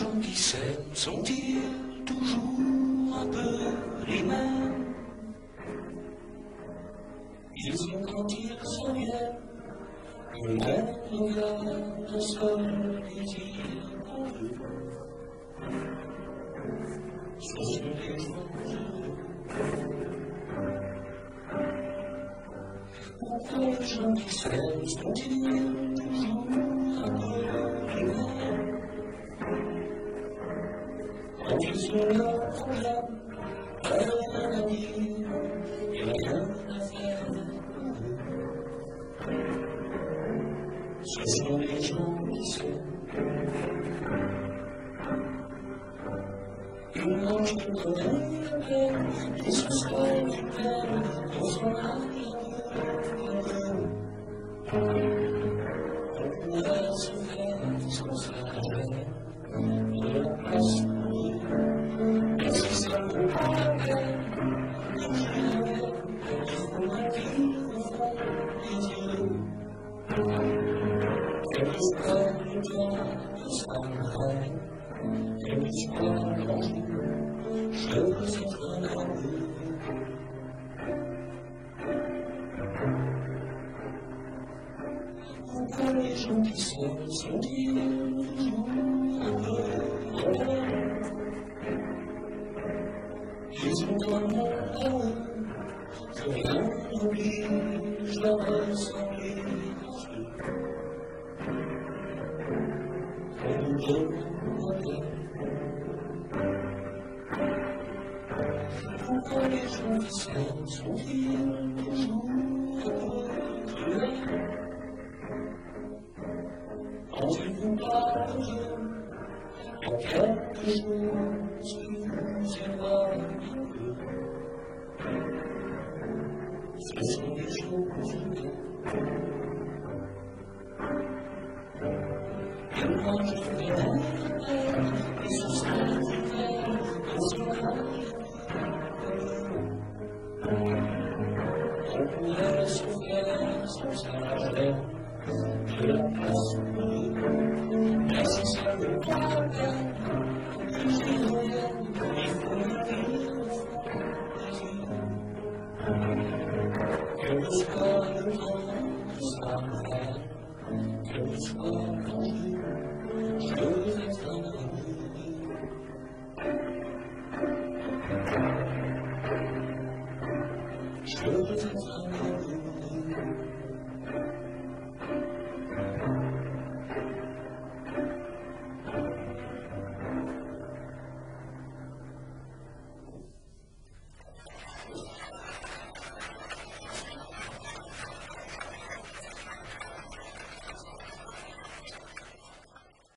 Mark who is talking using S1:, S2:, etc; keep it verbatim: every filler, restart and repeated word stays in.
S1: gens qui s'aiment sont-ils toujours un peu les mêmes? Ils ont quand ils se viennent le même regard de seul désir pour eux. Ce sont des gens heureux. Pourquoi les gens qui s'aiment sont-ils toujours un peu les mêmes? Quand ils sont là pour l'âme, rien à dire et rien à faire. Ce sont les gens qui s'aiment. Ils mangent tout comme la peine, ils se soignent du peine, dans son âme. On pourrait se faire sans s'arrêter de la place pour eux. Et si ça ne vaut pas la peine, il faudrait qu'ils nous font des yeux. Quelle histoire du temps que ça me rêve, quelle histoire d'un jour, je veux être un amour. Pourquoi les gens qui s'aiment sont-ils toujours un peu les mêmes? Ils ont un monde à eux, que rien n'oblige à ressembler à eux. On nous donne un peu. Pourquoi les gens qui s'aiment sont-ils toujours un peu les mêmes? Quand ils vous parlent d'eux, il y a quelque chose qui vous éloigne un peu. Ce sont des choses humaines. Ils mangent du vinaigre et se servent du verre dans son âme. On pourrait se faire sans s'arranger de la place pour eux. Mais si ça ne vaut pas la peine, qu'ils y reviennent, il faudrait qu'ils nous font des yeux. Quel que soit le temps que ça me fait, quel que soit l'enjeu, je veux être un amoureux. Je veux être un amoureux.